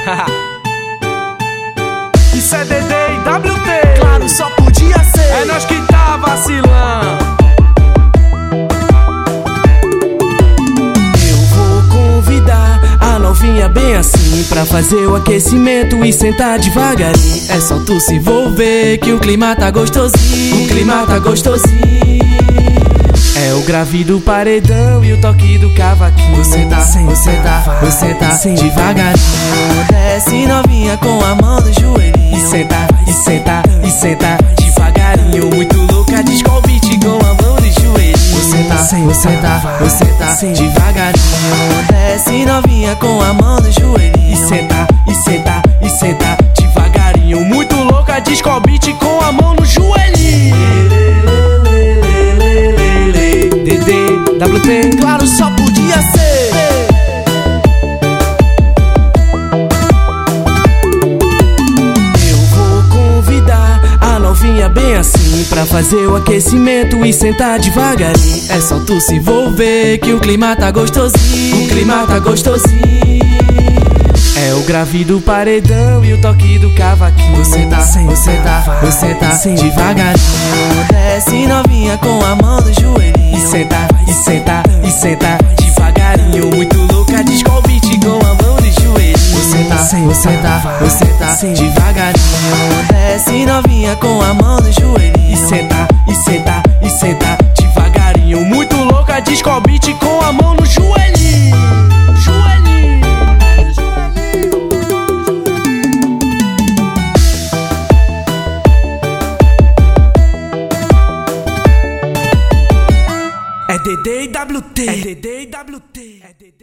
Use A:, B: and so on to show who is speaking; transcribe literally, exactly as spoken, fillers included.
A: Isso é D D e W T.
B: Claro, só podia ser.
A: É nós que tá vacilando.
B: Eu vou convidar a novinha bem assim pra fazer o aquecimento e sentar devagarinho. É só tu se envolver que o clima tá gostosinho. O clima tá gostosinho. É o grave do paredão e o toque do cavaquinho. Você tá, você tá, você tá devagarinho. Desce novinha com a mão no joelhinho. E senta, e senta, e senta devagarinho. Muito louca, disco beat com a mão no joelhinho. Você tá, você tá, você tá devagarinho. Desce novinha com a mão no joelhinho. E senta, e senta, e senta devagarinho.
A: Muito louca, disco beat com a mão no joelhinho.
B: D D, W T, claro, só podia ser. Eu vou convidar a novinha bem assim pra fazer o aquecimento e sentar devagarinho. É só tu se envolver que o clima tá gostosinho. O clima tá gostosinho. É o grave do paredão e o toque do cavaquinho. Você tá, você tá, você tá devagarinho. Desce novinha com a mão no joelhinho. E senta, e senta, e senta devagarinho. Muito louca, disco beat com a mão no joelho. Você tá, você tá, você tá devagarinho. Desce novinha com a mão no joelhinho. E senta, e senta, e senta devagarinho.
A: Muito louca, disco beat com a mão no joelhinho. Joelhinho.
B: É D D e W T. É D D e W T. É D D.